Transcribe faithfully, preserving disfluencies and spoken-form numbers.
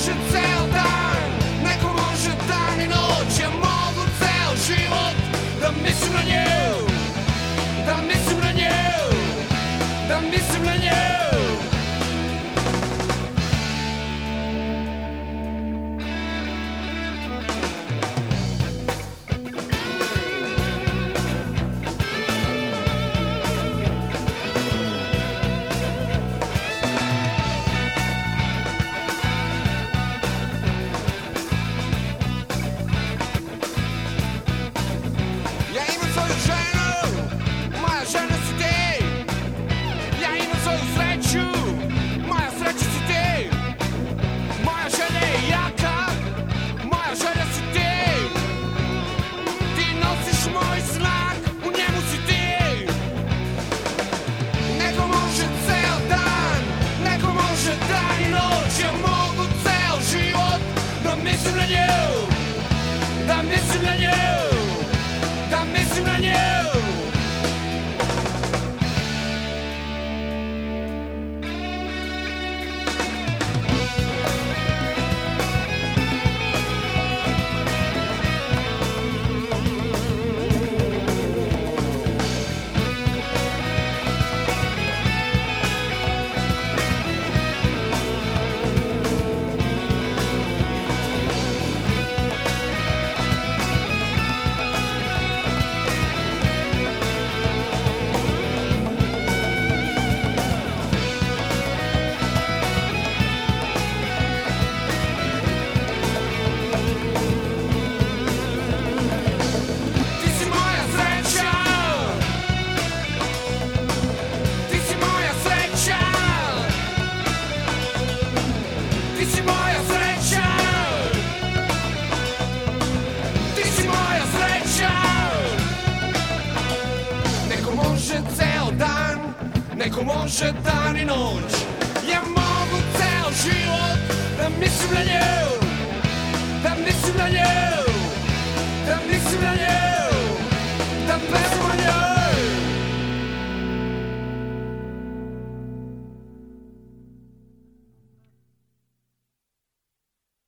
može ceo dan, neko može dan i noć. Ja mogu ceo život da mislim na nju, da mislim na nju, da mislim na nju. Mislim na nju, da mislim na nju, da mislim na nju. Neko može dan i noć. Ja mogu ceo život da mislim na nju, da mislim na nju, da mislim na nju, da pesmu